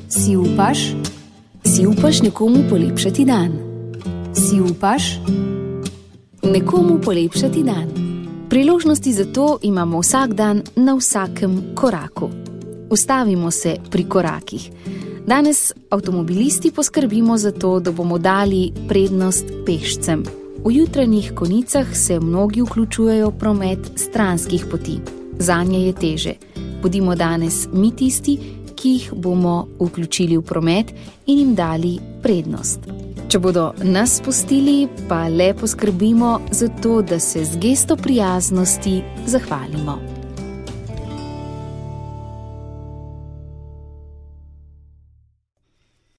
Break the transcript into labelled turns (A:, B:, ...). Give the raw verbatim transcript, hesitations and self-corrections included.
A: Si upaš? Si upaš nekomu polepšati dan? Si upaš nekomu polepšati dan? Priložnosti za to imamo vsak dan na vsakem koraku. Ustavimo se pri korakih. Danes avtomobilisti poskrbimo za to, da bomo dali prednost pešcem. V jutranjih konicah se mnogi vključujejo v promet stranskih poti. Zanje je teže. Bodimo danes mi tisti, ki jih bomo vključili v promet in jim dali prednost. Če bodo nas pustili, pa le poskrbimo za to, da se z gesto prijaznosti zahvalimo.